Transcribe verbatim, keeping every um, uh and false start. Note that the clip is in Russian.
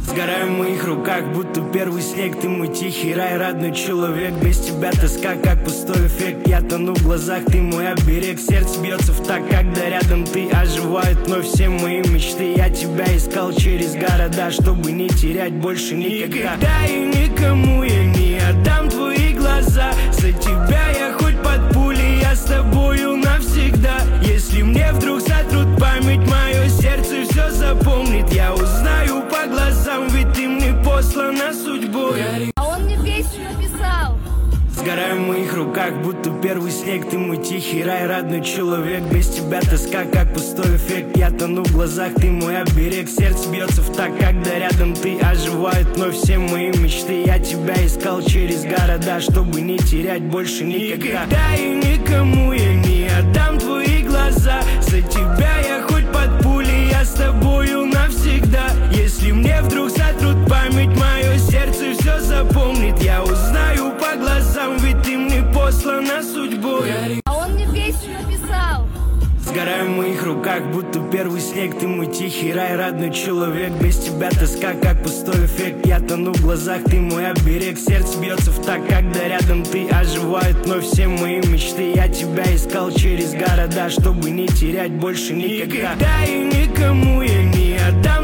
Сгораю в моих руках, будто первый снег. Ты мой тихий рай, родной человек. Без тебя тоска, как пустой эффект. Я тону в глазах, ты мой оберег. Сердце бьется в так, когда рядом ты. Оживают вновь все мои мечты. Я тебя искал через города, чтобы не терять больше никогда. Никогда и никому я не отдам твои глаза. За тебя я хоть под пулей, я с тобою навсегда. Если мне вдруг сотрут память, мое сердце все запомнит. Я узнаю по глазам, ведь ты мне послана судьбой. А он мне песню написал. Сгораю в моих руках, будто первый снег. Ты мой тихий рай, родной человек. Без тебя тоска, как пустой эффект. Я тону в глазах, ты мой оберег. Сердце бьется в так, когда рядом ты. Оживают вновь все мои мечты. Я тебя искал через города, чтобы не терять больше никогда. Никогда и никому я не отдам твои глаза. За тебя я хоть под пулей, я с тобою навсегда. Если мне вдруг сотрут память, мое сердце все запомнит. Я узнаю по глазам, ведь ты мне послана судьбой. А он мне песню написал. Сгораю в моих руках, будто первый снег. Ты мой тихий рай, родной человек. Без тебя тоска, как пустой эффект. Я тону в глазах, ты мой оберег. Сердце бьется в так, когда рядом ты. Оживают вновь все мои мечты. Я тебя искал через города, чтобы не терять больше никогда. Никогда и никому я не отдам